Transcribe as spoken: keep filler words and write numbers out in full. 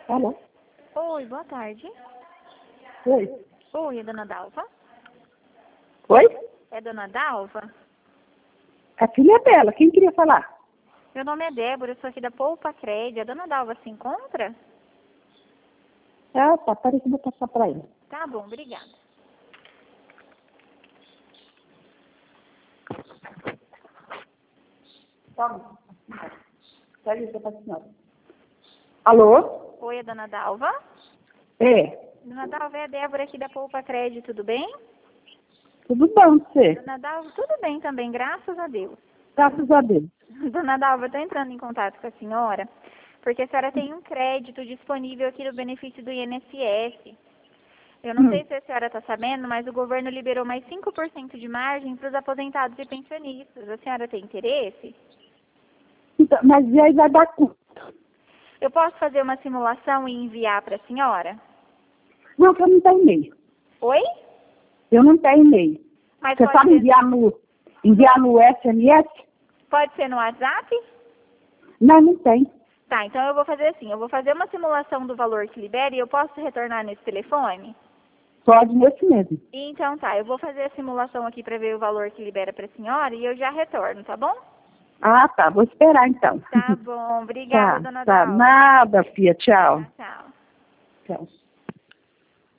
Alô? Oi, boa tarde. Oi? Oi, é dona Dalva? Oi? É dona Dalva? A filha dela, quem queria falar? Meu nome é Débora, eu sou aqui da Poupa Crédito. A dona Dalva se encontra? Ah, tá, peraí que eu vou passar pra ele. Tá bom, obrigada. Toma. Peraí, eu passo senhora. Alô? Oi, é dona Dalva? É, Dona Dalva, é a Débora aqui da Poupa Crédito, tudo bem? tudo bom, você? Dona Dalva, tudo bem também, graças a Deus. Graças a Deus. Dona Dalva, eu tô entrando em contato com a senhora, porque a senhora tem um crédito disponível aqui no benefício do I N S S. Eu não Hum. sei se a senhora está sabendo, mas o governo liberou mais cinco por cento de margem para os aposentados e pensionistas. A senhora tem interesse? Então, mas e aí vai dar quanto? Eu posso fazer uma simulação e enviar para a senhora? Não, que eu não tenho e-mail. Oi? Eu não tenho e-mail. Mas Você pode sabe ser, enviar no, enviar no S M S? pode ser no WhatsApp? Não, não tem. Tá, então eu vou fazer assim, eu vou fazer uma simulação do valor que libera e eu posso retornar nesse telefone? Pode nesse mesmo. Então tá, eu vou fazer a simulação aqui para ver o valor que libera para a senhora e eu já retorno, tá bom? Ah, tá, vou esperar então. Tá bom, obrigada, Tá, dona tá. Dalva. Nada, filha. Tchau. Tchau, tchau. Tchau.